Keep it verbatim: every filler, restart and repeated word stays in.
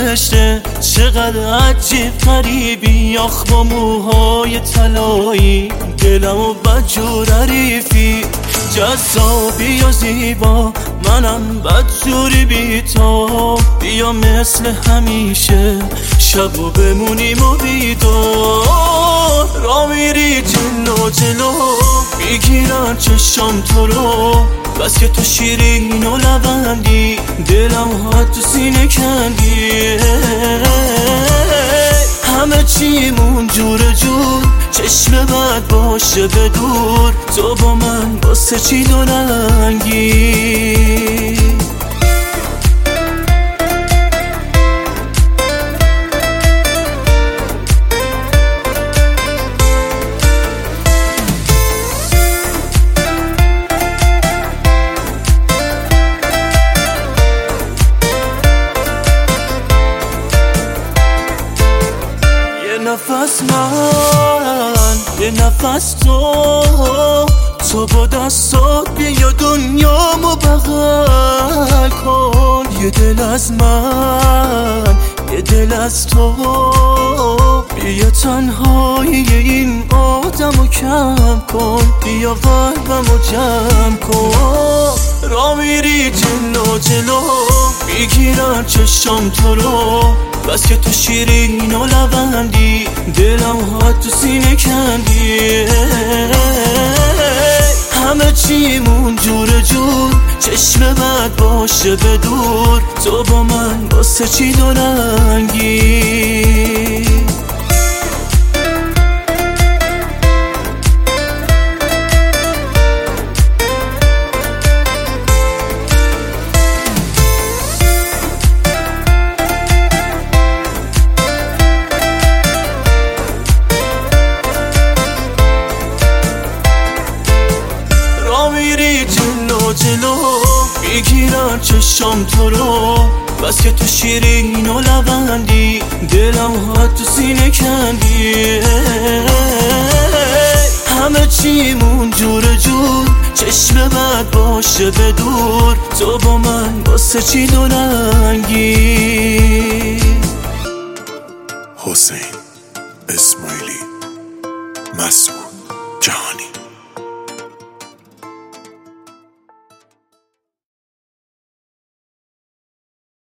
فرشته چقدر عجیب غریبی، آخ با موهای طلایی دلمو بدجور حریفی، جذابی و زیبا منم بدجوری بی تو، بیا مثل همیشه شبو بمونیم و بیدار، را میری جلو جلو میگیرن چشم تو رو، بس که تو شیرین و لبندی دلم ها تو سینه کندی، همه چیمون جور جور چشم بد باشه به دور، تو با من واسه چی دو رنگی. نفس من یه نفس تو، تو با دستات بیا دنیامو بغل کن، یه دل از من یه دل از تو، بیا تنهایی این آدمو کم کن، بیا قلبمو جمع کن، را میری جلو جلو میگیرن چشم تو رو، بس که تو شیرین و لبندی دلم ها تو سینه کندی، همه چیمون جور جور چشم بد باشه به دور، تو با من واسه چی دو رنگی. جلو جلو میگیرن چشم تو رو، بس که تو شیرین و لبندی دلم ها تو سینه کندی، همه چیمون جور جور چشم بد باشه به دور، تو با من واسه چی دو رنگی.